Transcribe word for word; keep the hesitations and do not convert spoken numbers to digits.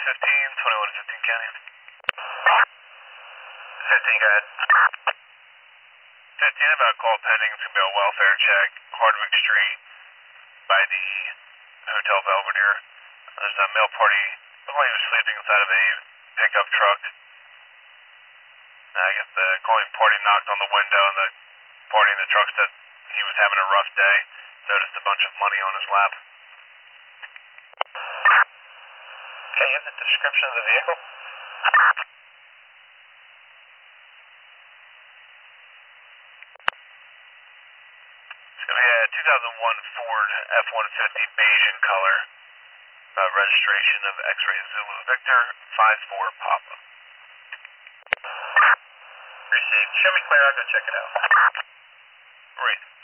fifteen, twenty-one to fifteen County. fifteen, go ahead. fifteen, about call pending. It's going to be a welfare check, Hardwick Street, by the Hotel Belvedere. There's a male party, looks like he was sleeping inside of a pickup truck. I guess the calling party knocked on the window, and the party in the truck said he was having a rough day. Noticed a bunch of money on his lap. Okay, you have the description of the vehicle? It's going to be a two thousand one Ford F one fifty beige in color. Uh, registration of X-Ray Zulu Victor five four Papa. Received. Show me clear, I'll go check it out. Right.